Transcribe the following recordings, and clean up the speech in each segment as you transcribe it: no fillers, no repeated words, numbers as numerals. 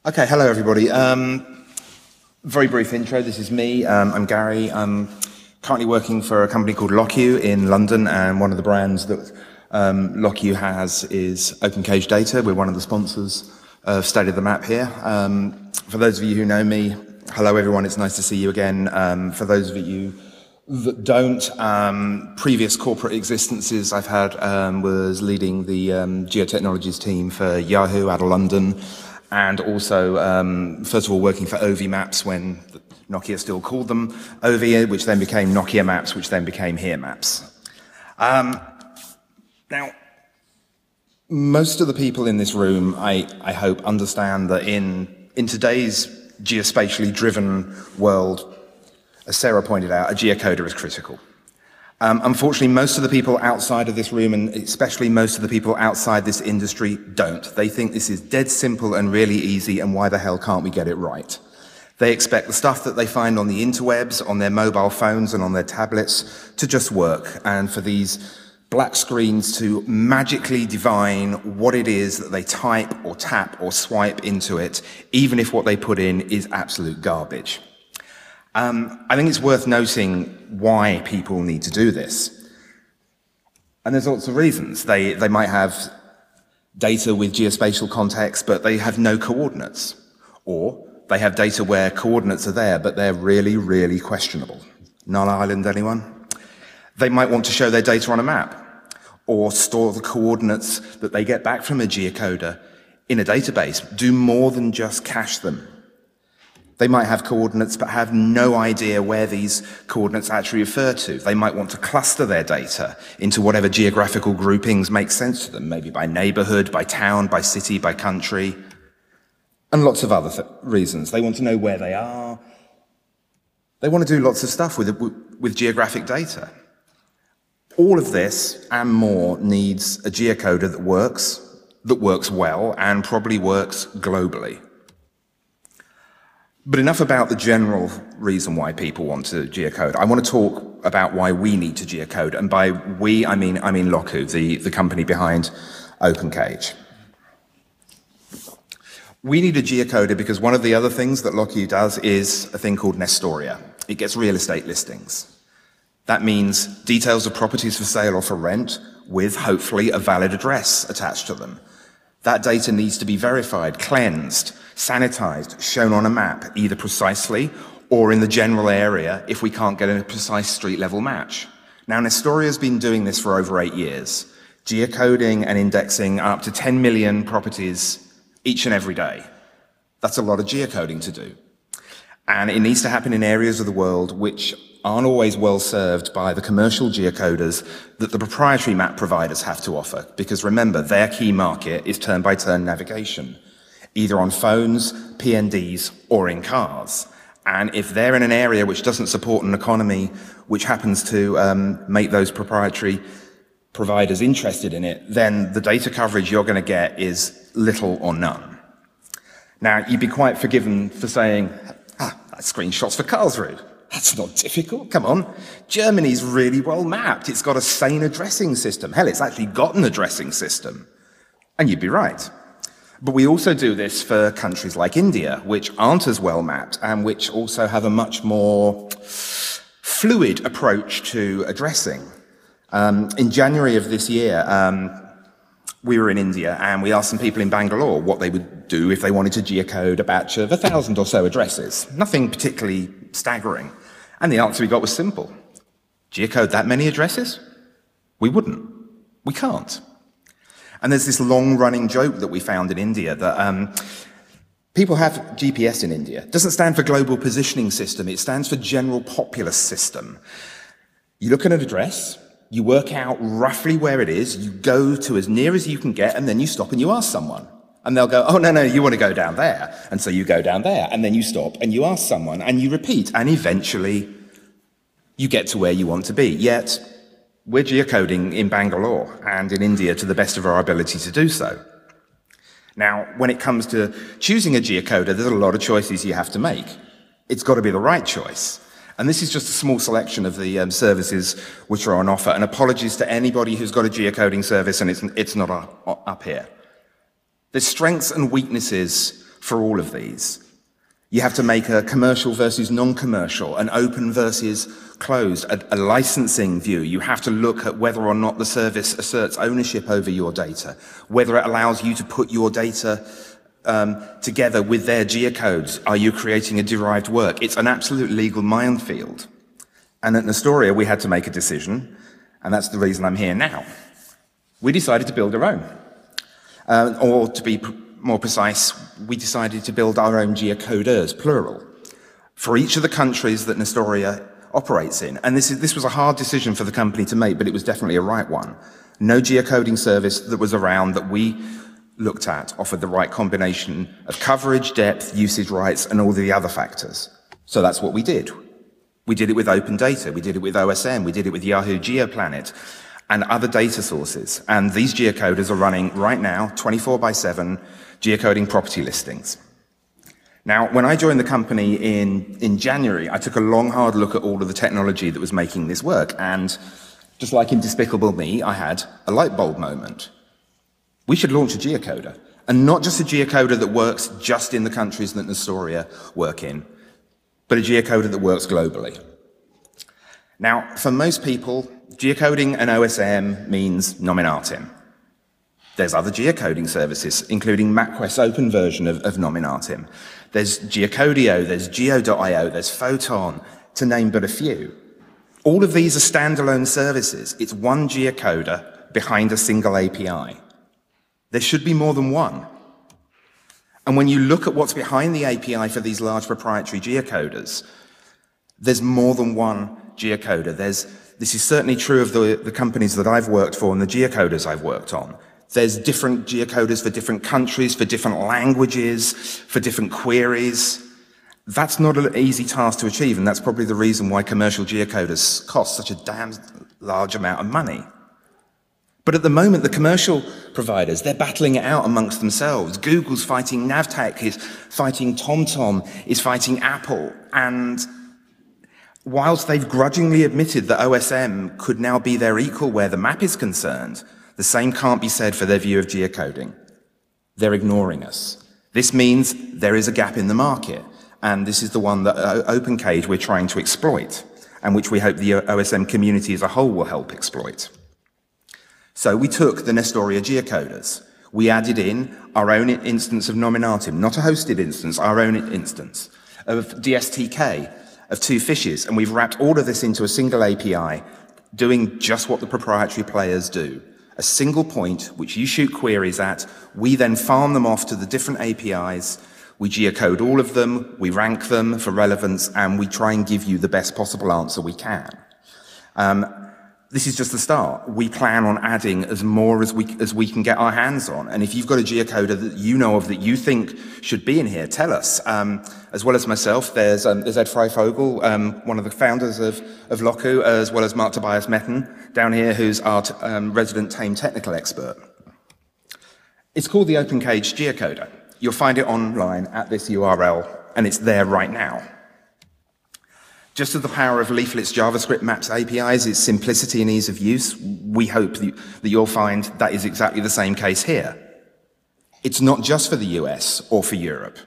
Okay, hello everybody. Very brief intro. This is me. I'm Gary. I'm currently working for a company called Lockhew in London, and one of the brands that Lockhew has is OpenCage Data. We're one of the sponsors of State of the Map here. For those of you who know me, hello everyone. It's nice to see you again. For those of you that don't, previous corporate existences I've had was leading the geotechnologies team for Yahoo out of London. And also, first of all, working for Ovi Maps when Nokia still called them Ovi, which then became Nokia Maps, which then became Here Maps. Now, most of the people in this room, I hope, understand that in today's geospatially driven world, as Sarah pointed out, a geocoder is critical. Unfortunately, most of the people outside of this room, and especially most of the people outside this industry, don't. They think this is dead simple and really easy, and why the hell can't we get it right? They expect the stuff that they find on the interwebs, on their mobile phones and on their tablets to just work, and for these black screens to magically divine what it is that they type or tap or swipe into it, even if what they put in is absolute garbage. I think it's worth noting why people need to do this. And there's lots of reasons. They might have data with geospatial context, but they have no coordinates. Or they have data where coordinates are there, but they're really, really questionable. Null Island, anyone? They might want to show their data on a map, or store the coordinates that they get back from a geocoder in a database. Do more than just cache them. They might have coordinates but have no idea where these coordinates actually refer to. They might want to cluster their data into whatever geographical groupings make sense to them, maybe by neighborhood, by town, by city, by country, and lots of other reasons. They want to know where they are. They want to do lots of stuff with geographic data. All of this and more needs a geocoder that works well, and probably works globally. But enough about the general reason why people want to geocode. I want to talk about why we need to geocode. And by we, I mean Lockhew, the company behind OpenCage. We need a geocoder because one of the other things that Lockhew does is a thing called Nestoria. It gets real estate listings. That means details of properties for sale or for rent with, hopefully, a valid address attached to them. That data needs to be verified, cleansed, sanitized, shown on a map, either precisely or in the general area if we can't get a precise street level match. Now, Nestoria's been doing this for over 8 years, geocoding and indexing up to 10 million properties each and every day. That's a lot of geocoding to do. And it needs to happen in areas of the world which aren't always well served by the commercial geocoders that the proprietary map providers have to offer. Because remember, their key market is turn-by-turn navigation, either on phones, PNDs, or in cars. And if they're in an area which doesn't support an economy which happens to make those proprietary providers interested in it, then the data coverage you're going to get is little or none. Now, you'd be quite forgiven for saying, that screenshot's for Karlsruhe. That's not difficult, come on. Germany's really well mapped. It's got a sane addressing system. Hell, it's actually got an addressing system. And you'd be right. But we also do this for countries like India, which aren't as well mapped and which also have a much more fluid approach to addressing. In January of this year, we were in India and we asked some people in Bangalore what they would do if they wanted to geocode a batch of 1,000 or so addresses. Nothing particularly staggering. And the answer we got was simple. Geocode that many addresses? We wouldn't. We can't. And there's this long-running joke that we found in India that people have GPS in India. It doesn't stand for Global Positioning System. It stands for General Populace System. You look at an address, you work out roughly where it is, you go to as near as you can get, and then you stop and you ask someone. And they'll go, oh, no, you want to go down there. And so you go down there, and then you stop and you ask someone, and you repeat, and eventually you get to where you want to be. Yet, we're geocoding in Bangalore and in India to the best of our ability to do so. Now, when it comes to choosing a geocoder, there's a lot of choices you have to make. It's got to be the right choice. And this is just a small selection of the services which are on offer. And apologies to anybody who's got a geocoding service and it's not up here. There's strengths and weaknesses for all of these. You have to make a commercial versus non-commercial, an open versus closed, a licensing view. You have to look at whether or not the service asserts ownership over your data, whether it allows you to put your data together with their geocodes. Are you creating a derived work? It's an absolute legal minefield. And at Nestoria, we had to make a decision, and that's the reason I'm here now. We decided to build our own. Or to be more precise, we decided to build our own geocoders, plural, for each of the countries that Nestoria operates in. And this was a hard decision for the company to make, but it was definitely a right one. No geocoding service that was around that we looked at offered the right combination of coverage, depth, usage rights, and all the other factors. So that's what we did. We did it with open data, we did it with OSM, we did it with Yahoo GeoPlanet, and other data sources. And these geocoders are running right now, 24/7, geocoding property listings. Now, when I joined the company in January, I took a long, hard look at all of the technology that was making this work. And just like in Despicable Me, I had a light bulb moment. We should launch a geocoder. And not just a geocoder that works just in the countries that Nestoria work in, but a geocoder that works globally. Now, for most people, geocoding and OSM means Nominatim. There's other geocoding services, including MapQuest's open version of Nominatim. There's Geocodio, there's Geo.io, there's Photon, to name but a few. All of these are standalone services. It's one geocoder behind a single API. There should be more than one. And when you look at what's behind the API for these large proprietary geocoders, there's more than one geocoder. This is certainly true of the companies that I've worked for and the geocoders I've worked on. There's different geocoders for different countries, for different languages, for different queries. That's not an easy task to achieve, and that's probably the reason why commercial geocoders cost such a damn large amount of money. But at the moment, the commercial providers, they're battling it out amongst themselves. Google's fighting Navteq, is fighting TomTom, is fighting Apple, and whilst they've grudgingly admitted that OSM could now be their equal where the map is concerned, the same can't be said for their view of geocoding. They're ignoring us. This means there is a gap in the market, and this is the one that OpenCage we're trying to exploit, and which we hope the OSM community as a whole will help exploit. So we took the Nestoria geocoders. We added in our own instance of Nominatim, not a hosted instance, our own instance, of DSTK, of two fishes, and we've wrapped all of this into a single API, doing just what the proprietary players do. A single point which you shoot queries at, we then farm them off to the different APIs, we geocode all of them, we rank them for relevance, and we try and give you the best possible answer we can. This is just the start. We plan on adding as more as we can get our hands on. And if you've got a geocoder that you know of that you think should be in here, tell us. As well as myself, there's Ed Freifogel, one of the founders of Loku, as well as Mark Tobias Metten down here, who's our resident tame technical expert. It's called the OpenCage geocoder. You'll find it online at this URL, and it's there right now. Just as the power of Leaflet's JavaScript Maps APIs is simplicity and ease of use, we hope that you'll find that is exactly the same case here. It's not just for the US or for Europe.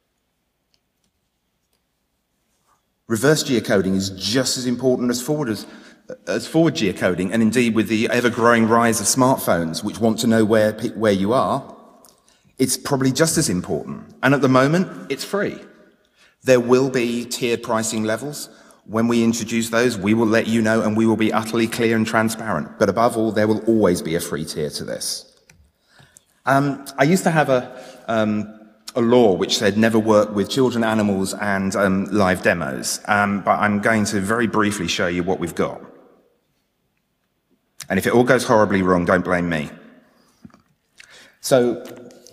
Reverse geocoding is just as important as forward geocoding, and indeed with the ever-growing rise of smartphones which want to know where you are, it's probably just as important. And at the moment, it's free. There will be tiered pricing levels. When we introduce those, we will let you know, and we will be utterly clear and transparent. But above all, there will always be a free tier to this. I used to have a law which said never work with children, animals, and live demos. But I'm going to very briefly show you what we've got. And if it all goes horribly wrong, don't blame me. So,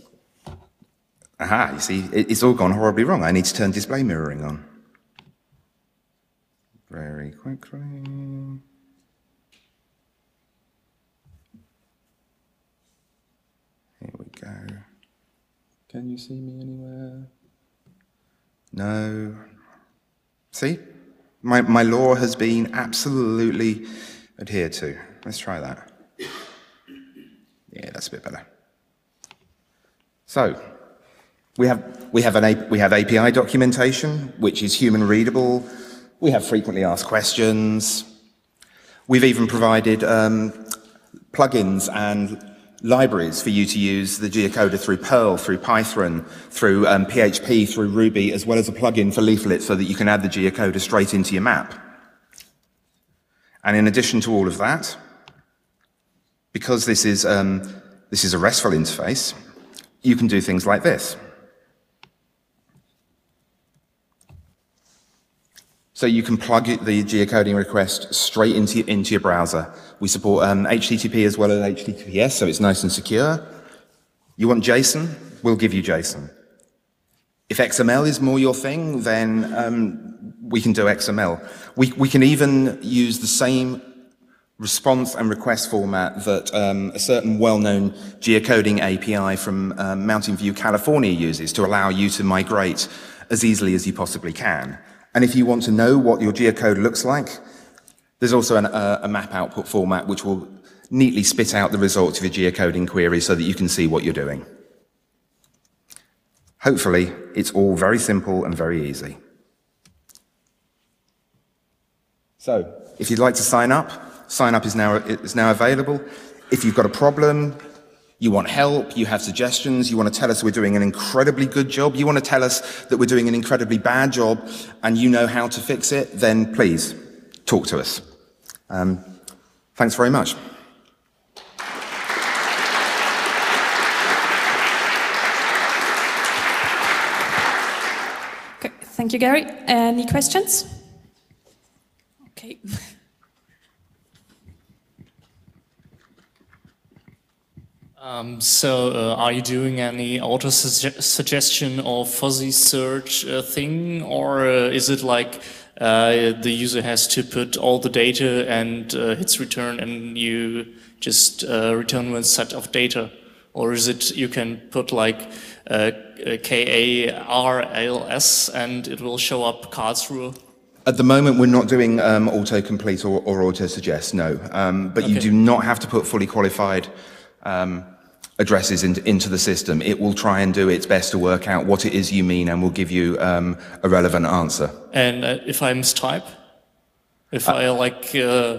you see, it's all gone horribly wrong. I need to turn display mirroring on. Very quickly. Here we go. Can you see me anywhere? No. See? My law has been absolutely adhered to. Let's try that. Yeah, that's a bit better. So, We have API documentation, which is human readable. We have frequently asked questions. We've even provided plugins and libraries for you to use the geocoder through Perl, through Python, through PHP, through Ruby, as well as a plugin for Leaflet so that you can add the geocoder straight into your map. And in addition to all of that, because this is a RESTful interface, you can do things like this. So you can plug the geocoding request straight into your browser. We support HTTP as well as HTTPS, so it's nice and secure. You want JSON? We'll give you JSON. If XML is more your thing, then we can do XML. We can even use the same response and request format that a certain well-known geocoding API from Mountain View, California uses to allow you to migrate as easily as you possibly can. And if you want to know what your geocode looks like, there's also a map output format which will neatly spit out the results of your geocoding query so that you can see what you're doing. Hopefully, it's all very simple and very easy. So, if you'd like to sign up is now available. If you've got a problem, you want help, you have suggestions, you want to tell us we're doing an incredibly good job, you want to tell us that we're doing an incredibly bad job, and you know how to fix it, then please, talk to us. Thanks very much. Okay, thank you, Gary. Any questions? Okay. Are you doing any auto-suggestion or fuzzy search thing, or is it like the user has to put all the data and hits return and you just return one set of data? Or is it you can put like KARLS and it will show up Karlsruhe? At the moment, we're not doing autocomplete or auto-suggest, no. But okay. You do not have to put fully qualified addresses into the system. It will try and do its best to work out what it is you mean and will give you a relevant answer. And if I mistype? If I like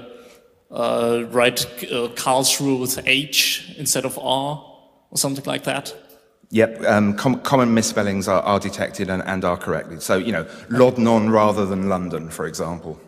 write Karlsruhe with H instead of R or something like that? Yep, common misspellings are detected and are corrected. So, you know, Lodnon rather than London, for example.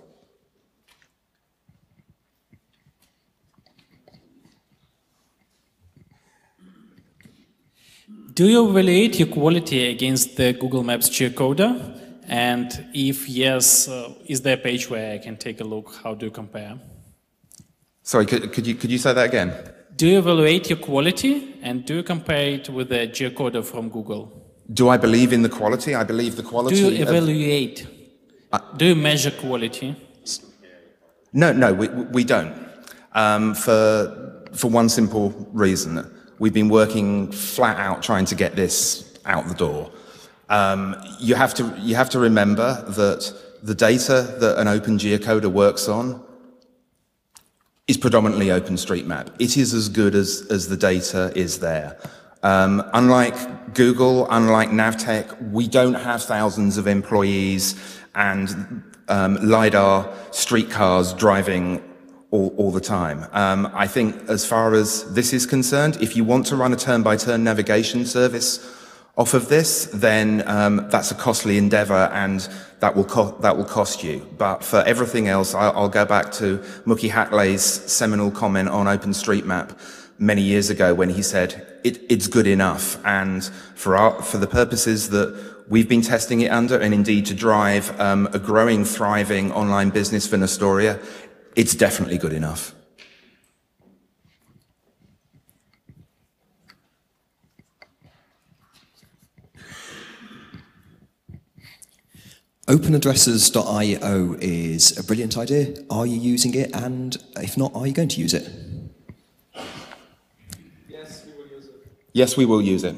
Do you evaluate your quality against the Google Maps geocoder? And if yes, is there a page where I can take a look? How do you compare? Sorry, could you say that again? Do you evaluate your quality and do you compare it with the geocoder from Google? Do I believe in the quality? I believe the quality. Do you evaluate? Do you measure quality? No, we don't. For one simple reason. We've been working flat out trying to get this out the door. You have to remember that the data that an open geocoder works on is predominantly OpenStreetMap. It is as good as the data is there. Unlike Google, unlike Navtech, we don't have thousands of employees and LiDAR streetcars driving all the time. I think as far as this is concerned, if you want to run a turn-by-turn navigation service off of this, then that's a costly endeavor and that will cost you. But for everything else, I'll go back to Mookie Hatley's seminal comment on OpenStreetMap many years ago when he said, it's good enough. And for the purposes that we've been testing it under, and indeed to drive a growing, thriving online business for Nestoria, it's definitely good enough. OpenAddresses.io is a brilliant idea. Are you using it? And if not, are you going to use it? Yes, we will use it. Yes, we will use it.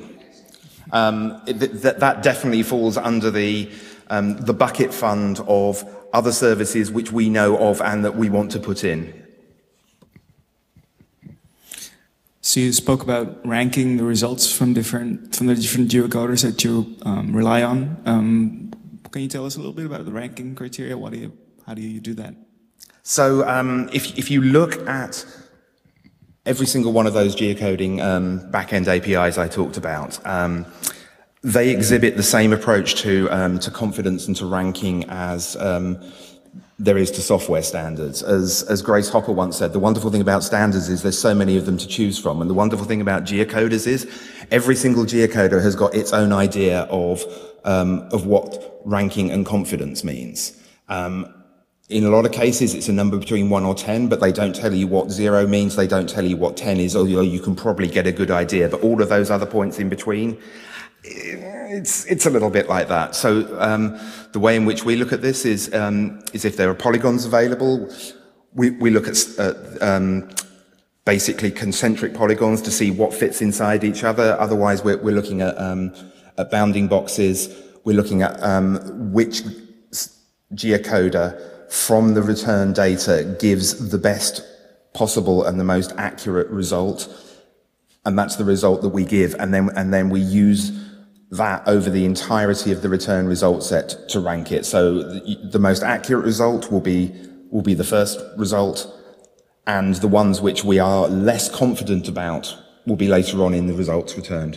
That definitely falls under the bucket fund of other services which we know of and that we want to put in. So you spoke about ranking the results from the different geocoders that you rely on. Can you tell us a little bit about the ranking criteria? How do you do that? So if you look at every single one of those geocoding back-end APIs I talked about, they exhibit the same approach to confidence and to ranking as there is to software standards. As Grace Hopper once said, the wonderful thing about standards is there's so many of them to choose from. And the wonderful thing about geocoders is every single geocoder has got its own idea of what ranking and confidence means. In a lot of cases, it's a number between 1 or 10, but they don't tell you what 0 means. They don't tell you what 10 is, although you can probably get a good idea. But all of those other points in between, it's a little bit like that. So the way in which we look at this is if there are polygons available, we look at basically concentric polygons to see what fits inside each other. Otherwise, we're looking at bounding boxes. We're looking at which geocoder from the return data gives the best possible and the most accurate result. And that's the result that we give. And then we use that over the entirety of the return result set to rank it. So the most accurate result will be the first result, and the ones which we are less confident about will be later on in the results returned.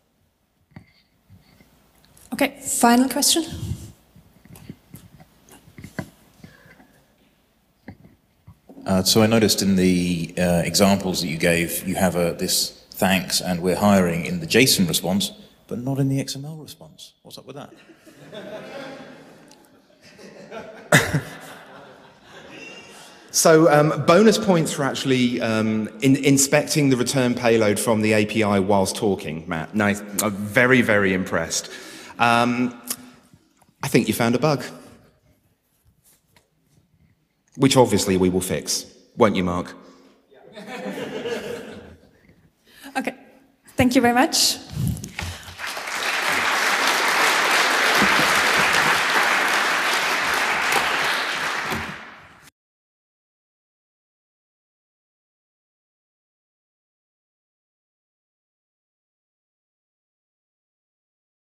Okay, final question. So I noticed in the examples that you gave, you have this thanks and we're hiring in the JSON response, but not in the XML response. What's up with that? So bonus points for actually inspecting the return payload from the API whilst talking, Matt. Nice. I'm very, very impressed. I think you found a bug, which obviously we will fix, won't you, Mark? Okay, thank you very much.